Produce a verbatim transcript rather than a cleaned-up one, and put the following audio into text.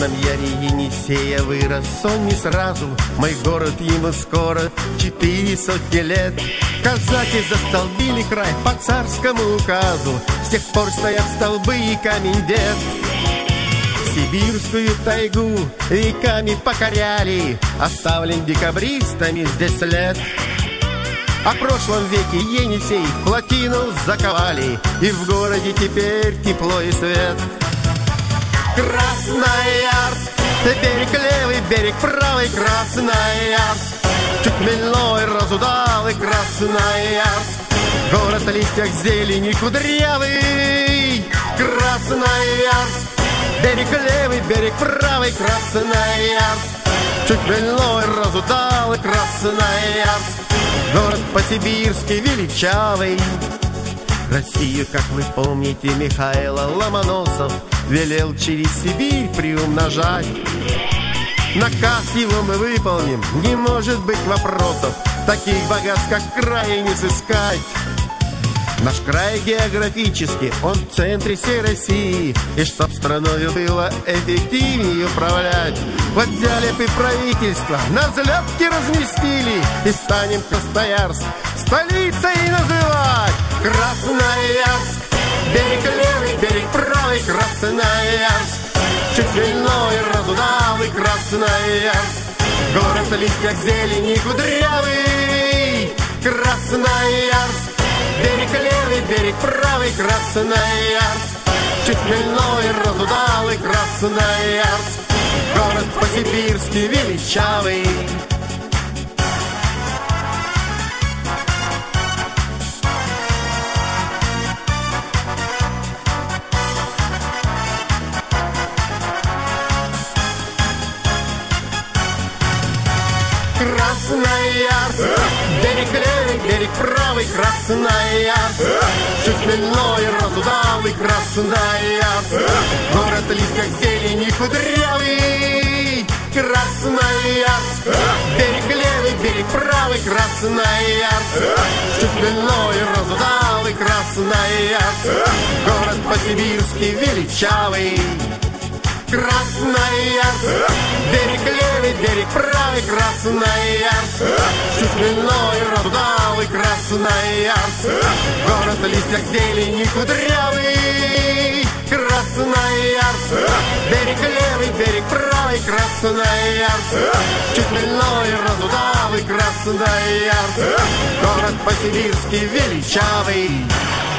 родном Яре Енисея вырос он не сразу. Мой город ему скоро четыре сотни лет. Казаки застолбили край по царскому указу. С тех пор стоят столбы и камень дед. Сибирскую тайгу веками покоряли, оставлен декабристами здесь след. О прошлом веке Енисей в плотину заковали, и в городе теперь тепло и свет. Красноярск, берег левый, берег правый, Красноярск. Чуть хмельной, разудалый Красноярск. Город о листьях зелени кудрявый, Красноярск. Берег левый, берег правый, Красноярск. Чуть хмельной, разудалый Красноярск. Город по-сибирски величавый. Россию, как вы помните, Михаил Ломоносов велел через Сибирь приумножать. Наказ его мы выполним, не может быть вопросов. Таких богатств, как в крае, не сыскать. Наш край географически, он в центре всей России. И чтоб страною было эффективнее управлять, вот взяли бы правительство, на взлетке разместили, и станем Красноярск столицей называть. Красноярск, берег левый, берег правый, Красноярск. Чуть хмельной, разудалый Красноярск. Город о листьях зелени кудрявый, Красноярск. Берег левый, берег правый, Красноярск. Чуть хмельной, разудалый Красноярск. Город по-сибирски величавый. Красноярск, берег левый, берег правый, Красноярск. Чуть хмельной, разудалый Красноярск. Город о листьях зелени кудрявый, Красноярск. Берег левый, берег правый, Красноярск. Чуть хмельной, разудалый Красноярск. Город по-сибирски величавый. Красноярск, берег левый, берег правый, Красноярск. Чуть хмельной, разудалый Красноярск. Город о листьях зелени кудрявый, Красноярск. Берег левый, берег правый, Красноярск. Чуть хмельной, разудалый Красноярск. Город по-сибирски величавый.